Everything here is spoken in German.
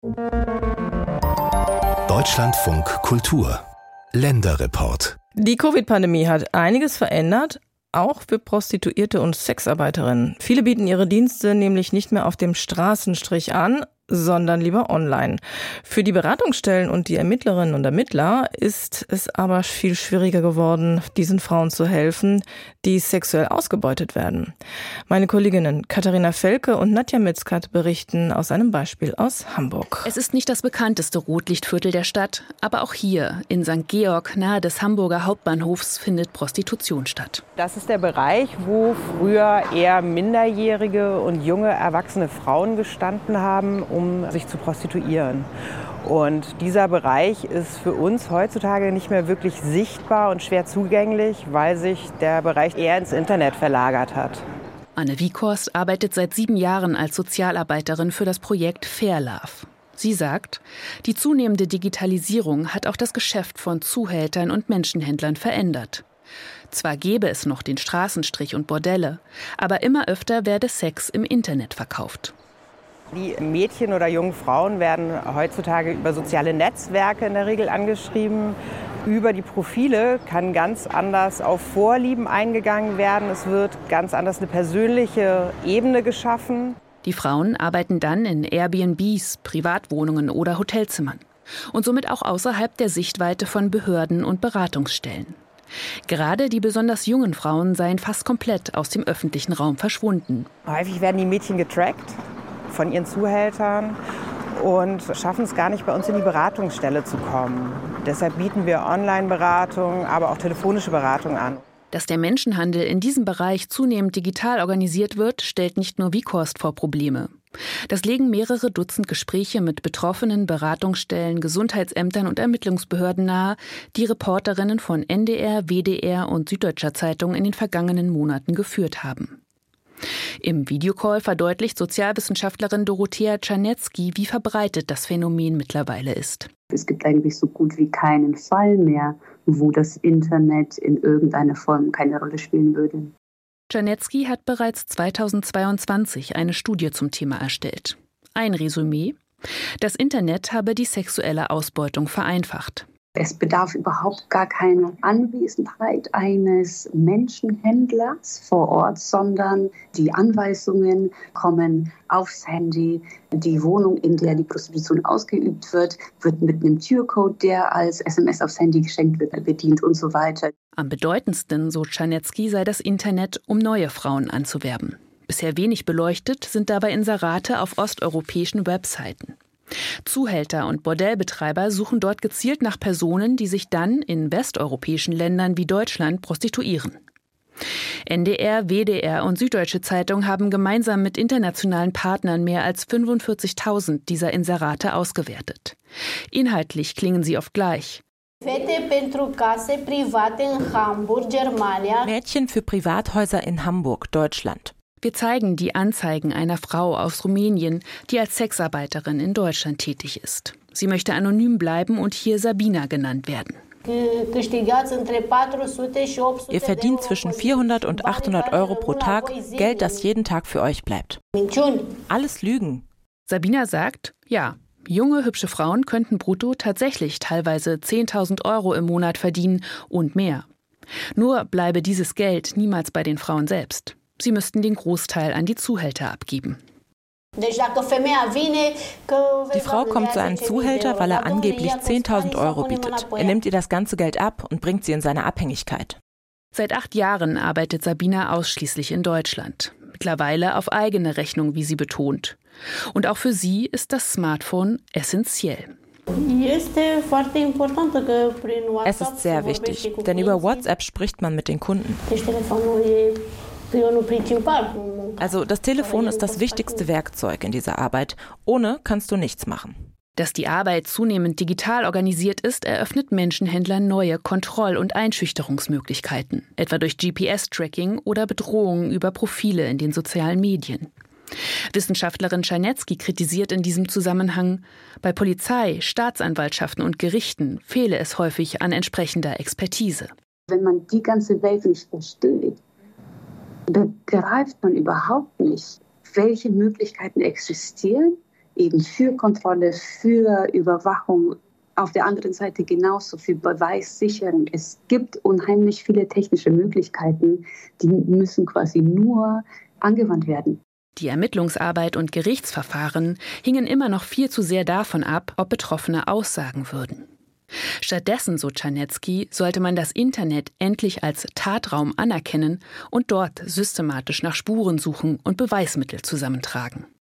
Deutschlandfunk Kultur Länderreport. Die Covid-Pandemie hat einiges verändert, auch für Prostituierte und Sexarbeiterinnen. Viele bieten ihre Dienste nämlich nicht mehr auf dem Straßenstrich an, sondern lieber online. Für die Beratungsstellen und die Ermittlerinnen und Ermittler ist es aber viel schwieriger geworden, diesen Frauen zu helfen, die sexuell ausgebeutet werden. Meine Kolleginnen Katharina Felke und Nadja Mitzkat berichten aus einem Beispiel aus Hamburg. Es ist nicht das bekannteste Rotlichtviertel der Stadt, aber auch hier in St. Georg nahe des Hamburger Hauptbahnhofs findet Prostitution statt. Das ist der Bereich, wo früher eher minderjährige und junge erwachsene Frauen gestanden haben, um sich zu prostituieren. Und dieser Bereich ist für uns heutzutage nicht mehr wirklich sichtbar und schwer zugänglich, weil sich der Bereich eher ins Internet verlagert hat. Anne Wieghorst arbeitet seit 7 Jahren als Sozialarbeiterin für das Projekt Fair Love. Sie sagt, die zunehmende Digitalisierung hat auch das Geschäft von Zuhältern und Menschenhändlern verändert. Zwar gäbe es noch den Straßenstrich und Bordelle, aber immer öfter werde Sex im Internet verkauft. Die Mädchen oder jungen Frauen werden heutzutage über soziale Netzwerke in der Regel angeschrieben. Über die Profile kann ganz anders auf Vorlieben eingegangen werden. Es wird ganz anders eine persönliche Ebene geschaffen. Die Frauen arbeiten dann in Airbnbs, Privatwohnungen oder Hotelzimmern und somit auch außerhalb der Sichtweite von Behörden und Beratungsstellen. Gerade die besonders jungen Frauen seien fast komplett aus dem öffentlichen Raum verschwunden. Häufig werden die Mädchen getrackt von ihren Zuhältern und schaffen es gar nicht, bei uns in die Beratungsstelle zu kommen. Deshalb bieten wir Online-Beratung, aber auch telefonische Beratung an. Dass der Menschenhandel in diesem Bereich zunehmend digital organisiert wird, stellt nicht nur Wieghorst vor Probleme. Das legen mehrere Dutzend Gespräche mit Betroffenen, Beratungsstellen, Gesundheitsämtern und Ermittlungsbehörden nahe, die Reporterinnen von NDR, WDR und Süddeutscher Zeitung in den vergangenen Monaten geführt haben. Im Videocall verdeutlicht Sozialwissenschaftlerin Dorothea Czarnecki, wie verbreitet das Phänomen mittlerweile ist. Es gibt eigentlich so gut wie keinen Fall mehr, wo das Internet in irgendeiner Form keine Rolle spielen würde. Czarnecki hat bereits 2022 eine Studie zum Thema erstellt. Ein Resümee: Das Internet habe die sexuelle Ausbeutung vereinfacht. Es bedarf überhaupt gar keiner Anwesenheit eines Menschenhändlers vor Ort, sondern die Anweisungen kommen aufs Handy. Die Wohnung, in der die Prostitution ausgeübt wird, wird mit einem Türcode, der als SMS aufs Handy geschenkt wird, bedient und so weiter. Am bedeutendsten, so Czarnecki, sei das Internet, um neue Frauen anzuwerben. Bisher wenig beleuchtet sind dabei Inserate auf osteuropäischen Webseiten. Zuhälter und Bordellbetreiber suchen dort gezielt nach Personen, die sich dann in westeuropäischen Ländern wie Deutschland prostituieren. NDR, WDR und Süddeutsche Zeitung haben gemeinsam mit internationalen Partnern mehr als 45.000 dieser Inserate ausgewertet. Inhaltlich klingen sie oft gleich. Mädchen für Privathäuser in Hamburg, Deutschland. Wir zeigen die Anzeigen einer Frau aus Rumänien, die als Sexarbeiterin in Deutschland tätig ist. Sie möchte anonym bleiben und hier Sabina genannt werden. Ihr verdient zwischen 400 und 800 Euro pro Tag, Geld, das jeden Tag für euch bleibt. Alles Lügen. Sabina sagt, ja, junge, hübsche Frauen könnten brutto tatsächlich teilweise 10.000 Euro im Monat verdienen und mehr. Nur bleibe dieses Geld niemals bei den Frauen selbst. Sie müssten den Großteil an die Zuhälter abgeben. Die Frau kommt zu einem Zuhälter, weil er angeblich 10.000 Euro bietet. Er nimmt ihr das ganze Geld ab und bringt sie in seine Abhängigkeit. Seit 8 Jahren arbeitet Sabina ausschließlich in Deutschland. Mittlerweile auf eigene Rechnung, wie sie betont. Und auch für sie ist das Smartphone essentiell. Es ist sehr wichtig, denn über WhatsApp spricht man mit den Kunden. Also das Telefon ist das wichtigste Werkzeug in dieser Arbeit. Ohne kannst du nichts machen. Dass die Arbeit zunehmend digital organisiert ist, eröffnet Menschenhändlern neue Kontroll- und Einschüchterungsmöglichkeiten, etwa durch GPS-Tracking oder Bedrohungen über Profile in den sozialen Medien. Wissenschaftlerin Czarnecki kritisiert in diesem Zusammenhang, bei Polizei, Staatsanwaltschaften und Gerichten fehle es häufig an entsprechender Expertise. Wenn man die ganze Welt nicht versteht, begreift man überhaupt nicht, welche Möglichkeiten existieren, eben für Kontrolle, für Überwachung. Auf der anderen Seite genauso für Beweissicherung. Es gibt unheimlich viele technische Möglichkeiten, die müssen quasi nur angewandt werden. Die Ermittlungsarbeit und Gerichtsverfahren hingen immer noch viel zu sehr davon ab, ob Betroffene aussagen würden. Stattdessen, so Czarnecki, sollte man das Internet endlich als Tatraum anerkennen und dort systematisch nach Spuren suchen und Beweismittel zusammentragen.